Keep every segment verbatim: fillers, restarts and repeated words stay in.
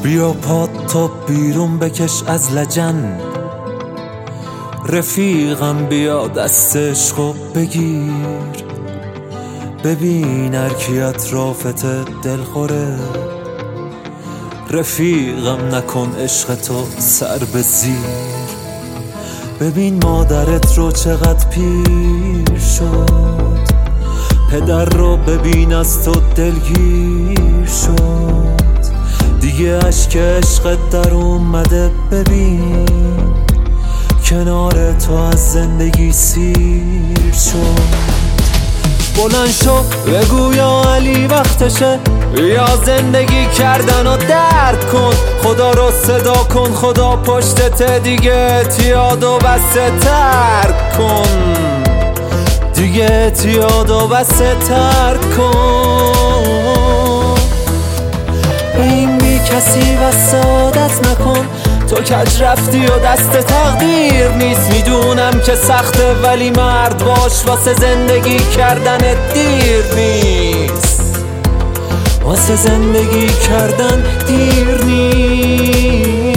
بیا پات تا بیرون بکش از لجن، رفیقم بیا دست عشقو بگیر، ببین هر کی اطرافت دلخوره، رفیقم نکن عشق تو سر به زیر. ببین مادرت رو چقدر پیر شد، پدر رو ببین از تو دلگیر شد، دیگه اشک عشقت در اومده، ببین کنار تو از زندگی سیر شد. بلند شو بگو یا علی وقتشه، یا زندگی کردن و درد کن، خدا رو صدا کن، خدا پشتت دیگه اعتیاد و بس ترک کن، دیگه اعتیاد و بس ترک کن. این بی کسی وسادت نکن، تو کج رفتی و دست تقدیر نیست، میدونم که سخته ولی مرد باش، واسه زندگی کردن دیر نیست، واسه زندگی کردن دیر نیست.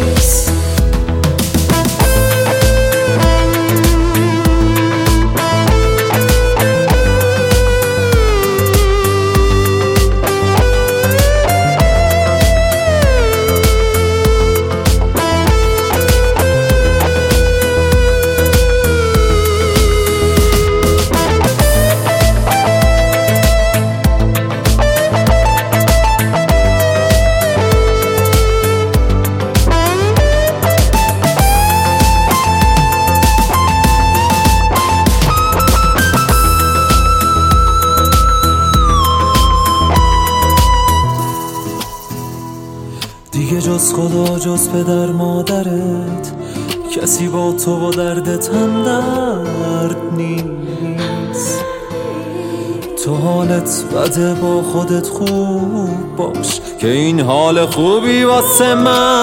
دیگه جز خدا جز پدر مادرت کسی با تو با دردت هم درد نیست. تو حالت بده با خودت خوب باش که این حال خوبی واسه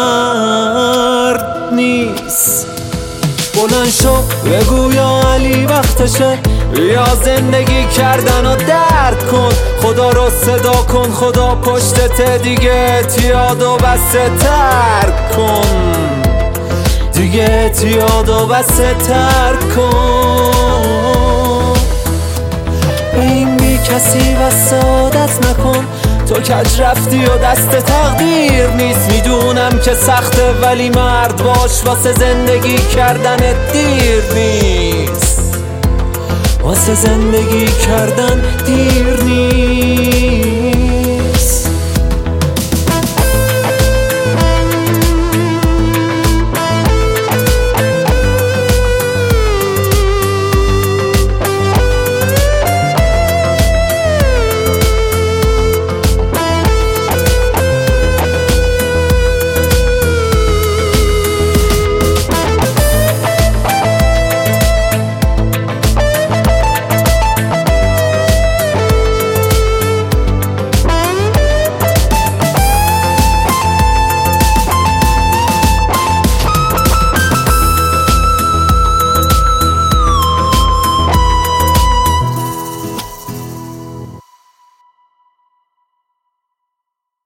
مرد نیست. بلند شو بگو یا علی وقتشه، یا زندگی کردن و درد کن، خدا رو صدا کن، خدا پشتت دیگه اعتیاد و بس ترک کن، دیگه اعتیاد و بس ترک کن. این بی کسی وسادت نکن، تو کج رفتی و دست تقدیر نیست، میدونم که سخته ولی مرد باش، واسه زندگی کردن دیر نیست، واسه زندگی کردن